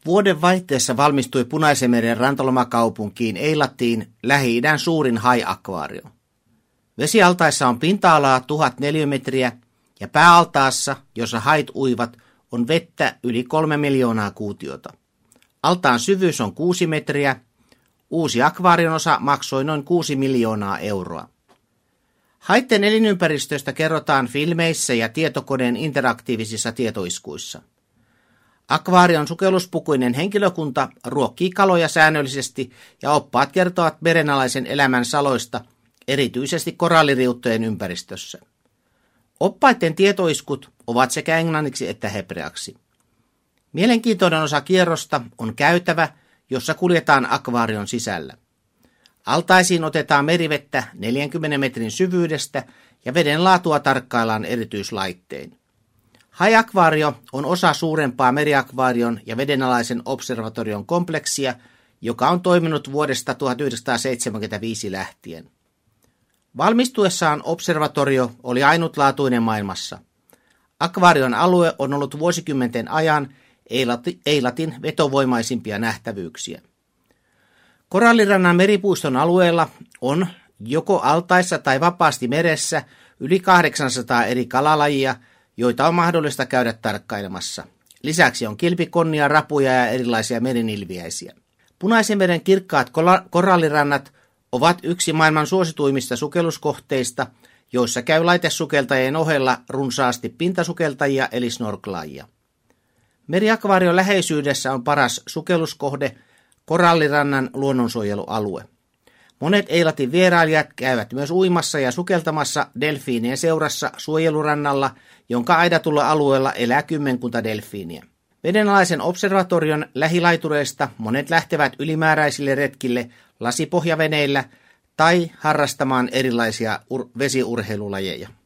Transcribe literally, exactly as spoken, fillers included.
Vuoden vaihteessa valmistui Punaisenmeren rantalomakaupunkiin Eilattiin Lähi-idän suurin hai-akvaario. Vesialtaissa on pinta-alaa tuhat neliömetriä ja pääaltaassa, jossa hait uivat, on vettä yli kolme miljoonaa kuutiota. Altaan syvyys on kuusi metriä. Uusi akvaarion osa maksoi noin kuusi miljoonaa euroa. Haitten elinympäristöstä kerrotaan filmeissä ja tietokoneen interaktiivisissa tietoiskuissa. Akvaarion sukelluspukuinen henkilökunta ruokkii kaloja säännöllisesti ja oppaat kertovat merenalaisen elämän saloista, erityisesti koralliriuttojen ympäristössä. Oppaiden tietoiskut ovat sekä englanniksi että hebreaksi. Mielenkiintoinen osa kierrosta on käytävä, jossa kuljetaan akvaarion sisällä. Altaisiin otetaan merivettä neljänkymmenen metrin syvyydestä ja veden laatua tarkkaillaan erityislaittein. Hai-akvaario on osa suurempaa meriakvaarion ja vedenalaisen observatorion kompleksia, joka on toiminut vuodesta tuhatyhdeksänsataaseitsemänkymmentäviisi lähtien. Valmistuessaan observatorio oli ainutlaatuinen maailmassa. Akvaarion alue on ollut vuosikymmenten ajan Eilatin vetovoimaisimpia nähtävyyksiä. Korallirannan meripuiston alueella on joko altaissa tai vapaasti meressä yli kahdeksansataa eri kalalajia, joita on mahdollista käydä tarkkailemassa. Lisäksi on kilpikonnia, rapuja ja erilaisia merenilviäisiä. Punaisenmeren kirkkaat korallirannat ovat yksi maailman suosituimmista sukelluskohteista, joissa käy laitesukeltajien ohella runsaasti pintasukeltajia eli snorklaajia. Meriakvaarion läheisyydessä on paras sukelluskohde, Korallirannan luonnonsuojelualue. Monet Eilatin vierailijat käyvät myös uimassa ja sukeltamassa delfiinien seurassa suojelurannalla, jonka aidatulla alueella elää kymmenkunta delfiiniä. Vedenalaisen observatorion lähilaitureista monet lähtevät ylimääräisille retkille lasipohjaveneillä tai harrastamaan erilaisia ur- vesiurheilulajeja.